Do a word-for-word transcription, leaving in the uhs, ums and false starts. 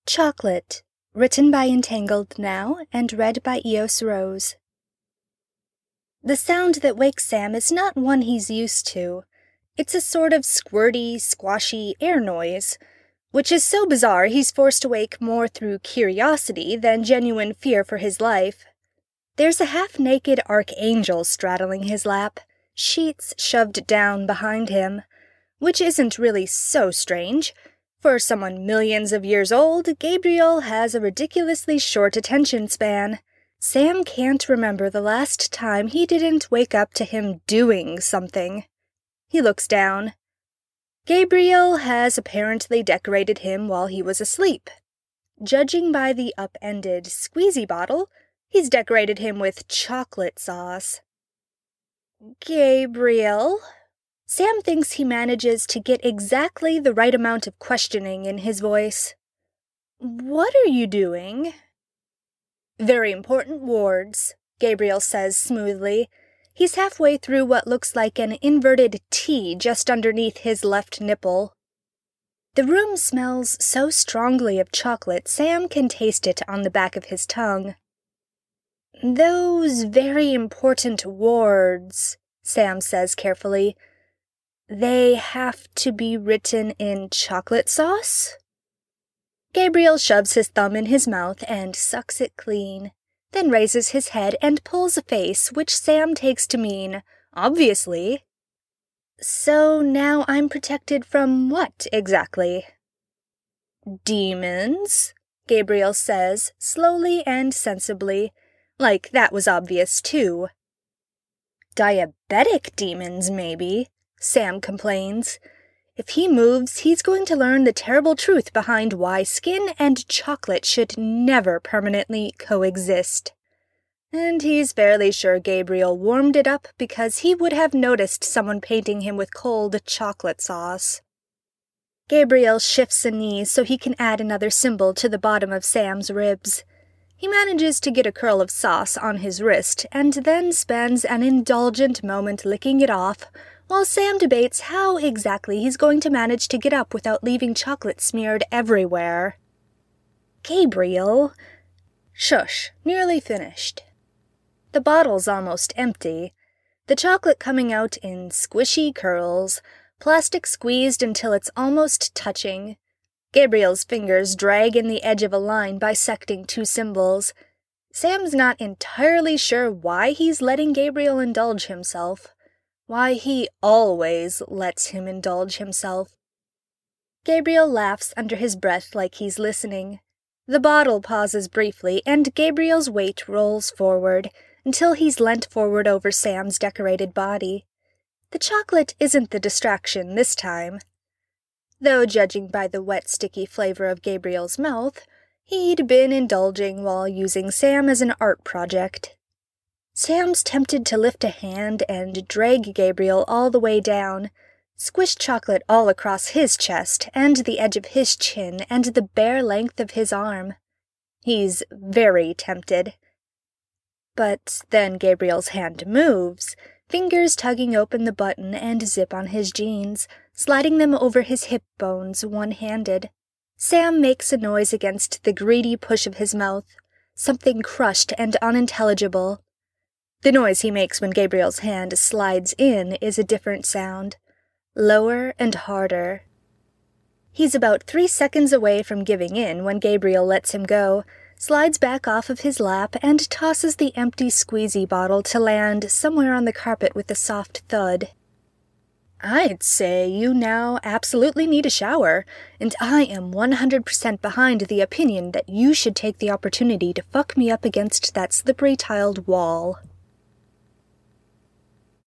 Chocolate, written by Entangled Now and read by Eos Rose. The sound that wakes Sam is not one he's used to. It's a sort of squirty, squashy air noise, which is so bizarre he's forced awake more through curiosity than genuine fear for his life. There's a half-naked archangel straddling his lap, sheets shoved down behind him, which isn't really so strange. For someone millions of years old, Gabriel has a ridiculously short attention span. Sam can't remember the last time he didn't wake up to him doing something. He looks down. Gabriel has apparently decorated him while he was asleep. Judging by the upended squeezy bottle, he's decorated him with chocolate sauce. Gabriel? Sam thinks he manages to get exactly the right amount of questioning in his voice. What are you doing? Very important wards, Gabriel says smoothly. He's halfway through what looks like an inverted T just underneath his left nipple. The room smells so strongly of chocolate, Sam can taste it on the back of his tongue. Those very important wards, Sam says carefully. They have to be written in chocolate sauce? Gabriel shoves his thumb in his mouth and sucks it clean, then raises his head and pulls a face which Sam takes to mean, obviously. So now I'm protected from what, exactly? Demons, Gabriel says, slowly and sensibly, like that was obvious too. Diabetic demons, maybe, Sam complains. If he moves, he's going to learn the terrible truth behind why skin and chocolate should never permanently coexist. And he's fairly sure Gabriel warmed it up because he would have noticed someone painting him with cold chocolate sauce. Gabriel shifts a knee so he can add another symbol to the bottom of Sam's ribs. He manages to get a curl of sauce on his wrist and then spends an indulgent moment licking it off, while Sam debates how exactly he's going to manage to get up without leaving chocolate smeared everywhere. Gabriel. Shush, nearly finished. The bottle's almost empty, the chocolate coming out in squishy curls, plastic squeezed until it's almost touching. Gabriel's fingers drag in the edge of a line bisecting two symbols. Sam's not entirely sure why he's letting Gabriel indulge himself. Why he always lets him indulge himself. Gabriel laughs under his breath like he's listening. The bottle pauses briefly, and Gabriel's weight rolls forward, until he's leant forward over Sam's decorated body. The chocolate isn't the distraction this time. Though, judging by the wet, sticky flavor of Gabriel's mouth, he'd been indulging while using Sam as an art project. Sam's tempted to lift a hand and drag Gabriel all the way down, squish chocolate all across his chest and the edge of his chin and the bare length of his arm. He's very tempted. But then Gabriel's hand moves, fingers tugging open the button and zip on his jeans, sliding them over his hip bones one-handed. Sam makes a noise against the greedy push of his mouth, something crushed and unintelligible. The noise he makes when Gabriel's hand slides in is a different sound, lower and harder. He's about three seconds away from giving in when Gabriel lets him go, slides back off of his lap, and tosses the empty squeezy bottle to land somewhere on the carpet with a soft thud. I'd say you now absolutely need a shower, and I am one hundred percent behind the opinion that you should take the opportunity to fuck me up against that slippery tiled wall.